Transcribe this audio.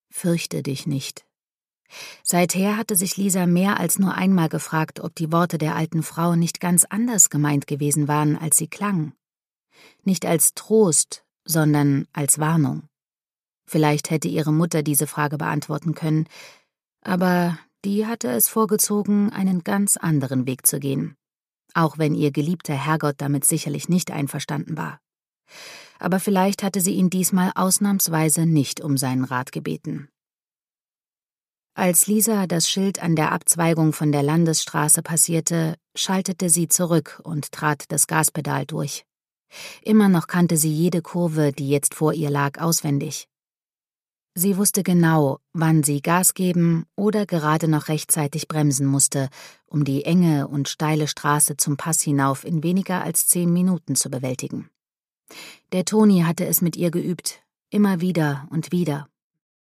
»Fürchte dich nicht.« Seither hatte sich Lisa mehr als nur einmal gefragt, ob die Worte der alten Frau nicht ganz anders gemeint gewesen waren, als sie klangen. Nicht als Trost, sondern als Warnung. Vielleicht hätte ihre Mutter diese Frage beantworten können, aber die hatte es vorgezogen, einen ganz anderen Weg zu gehen, auch wenn ihr geliebter Herrgott damit sicherlich nicht einverstanden war. Aber vielleicht hatte sie ihn diesmal ausnahmsweise nicht um seinen Rat gebeten. Als Lisa das Schild an der Abzweigung von der Landesstraße passierte, schaltete sie zurück und trat das Gaspedal durch. Immer noch kannte sie jede Kurve, die jetzt vor ihr lag, auswendig. Sie wusste genau, wann sie Gas geben oder gerade noch rechtzeitig bremsen musste, um die enge und steile Straße zum Pass hinauf in weniger als 10 Minuten zu bewältigen. Der Toni hatte es mit ihr geübt, immer wieder und wieder.